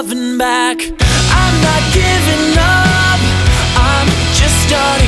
loving back. I'm not giving up, I'm just starting.